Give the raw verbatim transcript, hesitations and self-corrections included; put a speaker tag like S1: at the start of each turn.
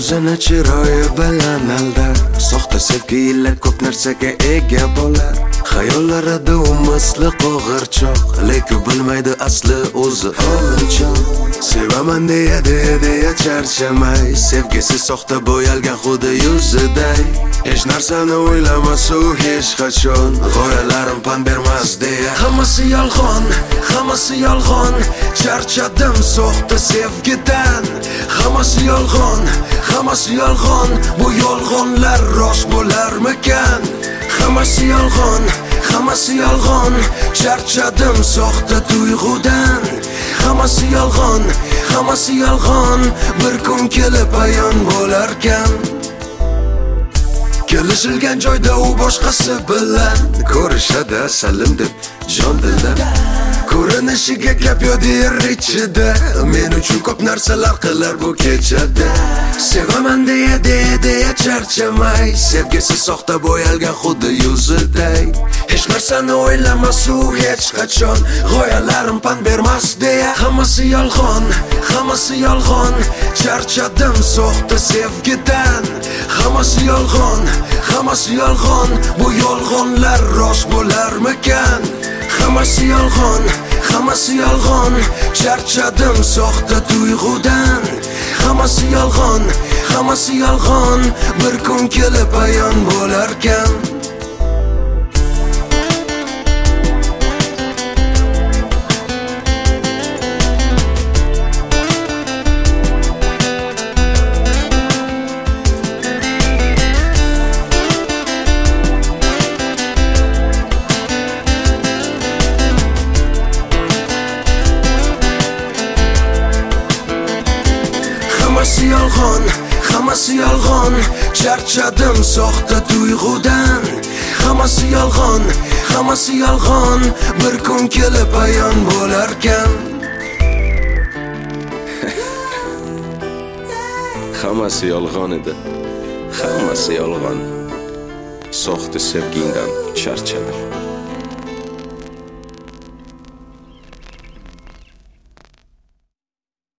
S1: o'zini chiroyi bilan aldar. Soxta sevgi ila ko'p narsaga ega bo'lar. Xayollarida u misli qo'g'irchoq, lekin bilmaydi asli o'zi o'g'irchoq. Sevaman deya deya deya charchamay, sevgisi soxta bo'yalgan xuddi yuziday. Hech narsani o'ylamas u hech qachon, g'oyalarim pan bermas deya. Hammasi yolg'on, hammasi yolg'on, charchadim soxta sevgidan. Hammasi yolg'on, hammasi yolg'on, bu yolg'onlar rost bo'larmikan? Hammasi yolg'on, hammasi yolg'on, charchadim soxta tuyg'udan. Hammasi yolg'on, hammasi yolg'on, bir kun kelib ayon bo'larkan. Kelishilgan joyda u boshqasi bilan ko'rishadi salim deb jon dildan. Ko'rinishiga gap yo'q der ichida, men uchun ko'p narsalar qilar bu kechada. Sevaman deya deya deya charchamay, sevgisi soxta bo'yalgan xuddi yuziday. Hech narsani o'ylamas u hech qachon, g'oyalarim pan bermas deya. Hammasi yolg'on, hammasi yolg'on, charchadim soxta sevgidan. Hammasi yolg'on, hammasi yolg'on, bu yolg'onlar rost bo'larmikan? Hammasi yolg'on, hammasi yolg'on, charchadim soxta tuyg'udan. Hammasi yolg'on, hammasi yolg'on, bir kun kelib ayon bo'larkan. Hammasi yolg'on, hammasi yolg'on, charchadim soxta tuyg'udan. Hammasi yolg'on, hammasi yolg'on, bir kun kelib ayon bo'larkan.
S2: Hammasi yolg'on edi, hammasi yolg'on. Soxta sevgingdan charchadim.